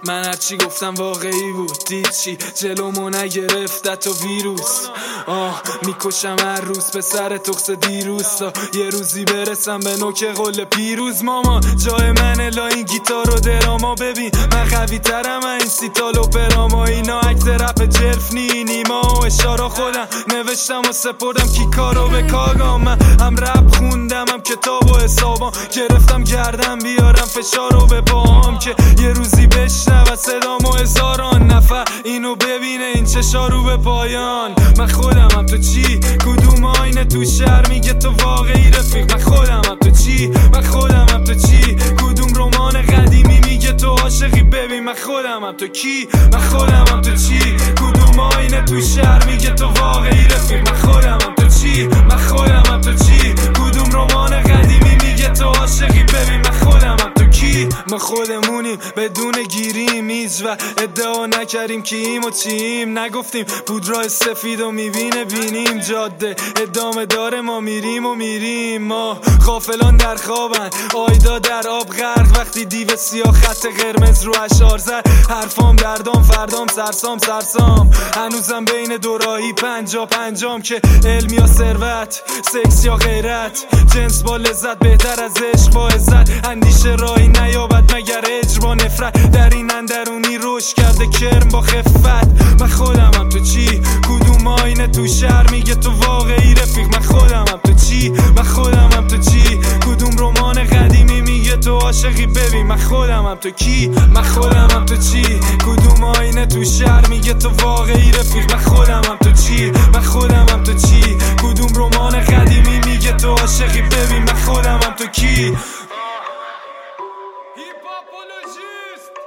من هرچی گفتم واقعی بود، دید چی جلومو نگرفت تو ویروس. میکشم هر روز به سر تخص دیروز تا یه روزی برسم به نوک قول پیروز. ماما جای من الا این گیتار و دراما، ببین من قوی ترم این سیتال و پراما. اینا عکس رپ جلف نیما و اشارا خودم نوشتم و سپردم کی کارو به کاغام. من هم رپ خوندم هم کتاب و حسابام، گرفتم گردم بیارم فشارو به پاهم که یه روزی بشنو صدامو هزاران نفر اینو ببینه این چشارو به پایان. من خودمم تو چی؟ کدوم آینه تو شهر میگه تو واقعی رفیق؟ من خودمم تو چی؟ من خودمم تو چی؟ کدوم رمان قدیمی میگه تو عاشقی؟ ببین من خودمم تو کی؟ من خودمم تو چی؟ کدوم آینه تو شهر میگه تو واقعی رفیق؟ من خودمم تو چی؟ من خودمم تو چی؟ کدوم رمان قدیمی میگه تو عاشقی؟ ببین من خودمم تو کی؟ ما خودمونیم بدون گیریم هیچ و ادعا نکردیم کیم و چیم، نگفتیم پودرای سفید و میبینه بینیم جاده ادامه داره ما میریم و میریم. ما غافلان در خوابن آیدا در آب غرق، وقتی دیو سیاه خط قرمز رو اشار زد حرفام دردام فردام سرسام هنوزم بین دوراهی 50-50 که علم یا ثروت، سکس یا غیرت، جنس با لذت بهتر از عشق با عزت، اندیشه راهی نیابد مگر اجبا نفرت، در این اندرونی روش کرده کرم با خفت. من خودمم تو چی؟ کدوم آینه تو شهر میگه تو واقعی رفیق؟ من خودمم تو چی؟ من خودمم تو چی؟ کدوم رمان قدیمی میگه تو عاشقی؟ ببین من خودمم تو کی؟ من خودمم تو چی؟ کدوم آینه تو شهر میگه تو واقعی رفیق؟ من خودمم تو چی؟ من خودمم تو چی؟ کدوم رمان قدیمی میگه تو عاشقی؟ ببین من خودمم تو کی؟ Hip-hopologist